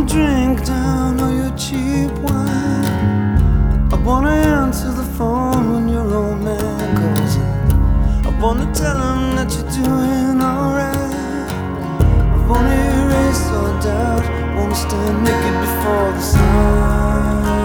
drink down all your cheap wine. I wanna answer the phone when your old man calls in. I wanna tell him that you're doing alright. I wanna erase all doubt, wanna stand naked before the sun.